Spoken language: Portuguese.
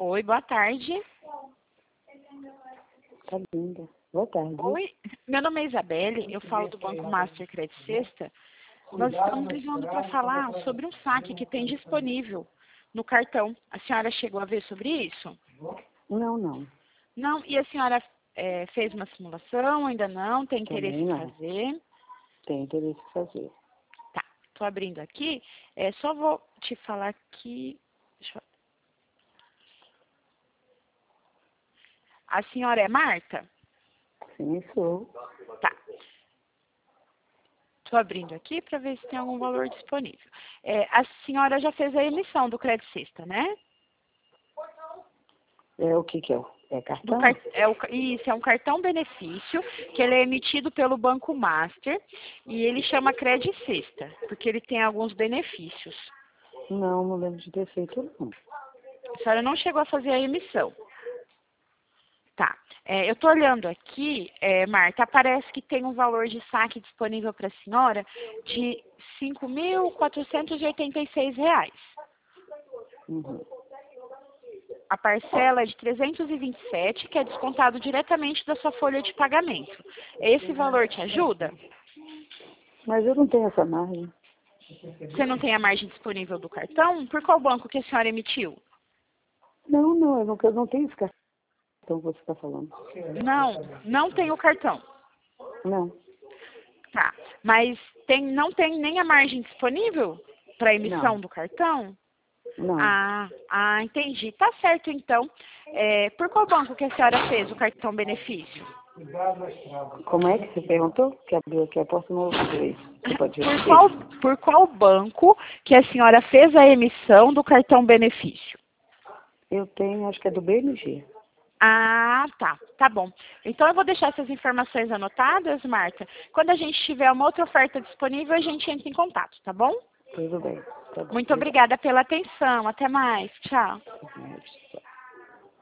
Oi, boa tarde. Tá linda. Boa tarde. Oi, meu nome é Isabelle, eu falo do Banco Master Credit Sexta. Nós estamos ligando para falar sobre um saque que tem disponível no cartão. A senhora chegou a ver sobre isso? Não. Não? E a senhora fez uma simulação? Ainda não? Tem interesse Também em não. fazer? Tem interesse em fazer. Tá, estou abrindo aqui. Só vou te falar aqui. A senhora é Marta? Sim, sou. Tá. Estou abrindo aqui para ver se tem algum valor disponível. A senhora já fez a emissão do Credit Sexta, né? É o que é? É cartão? Isso, é um cartão benefício que ele é emitido pelo Banco Master e ele chama Credit Sexta, porque ele tem alguns benefícios. Não lembro de ter feito, não. A senhora não chegou a fazer a emissão. Tá. Eu estou olhando aqui, Marta, aparece que tem um valor de saque disponível para a senhora de R$ 5.486. Uhum. A parcela é de 327, que é descontado diretamente da sua folha de pagamento. Esse valor te ajuda? Mas eu não tenho essa margem. Você não tem a margem disponível do cartão? Por qual banco que a senhora emitiu? Não, eu não tenho esse cartão que você está falando. Não tem o cartão. Não. Tá. Mas não tem nem a margem disponível para emissão do cartão? Não. Entendi. Tá certo, então. Por qual banco que a senhora fez o cartão benefício? Como é que você perguntou? Que abriu aqui a porta, não ouviu isso. Você pode repetir? Por qual banco que a senhora fez a emissão do cartão benefício? Eu tenho, acho que é do BMG. Tá. Tá bom. Então eu vou deixar essas informações anotadas, Marta. Quando a gente tiver uma outra oferta disponível, a gente entra em contato, tá bom? Tudo bem. Tá bom. Muito obrigada pela atenção. Até mais. Tchau.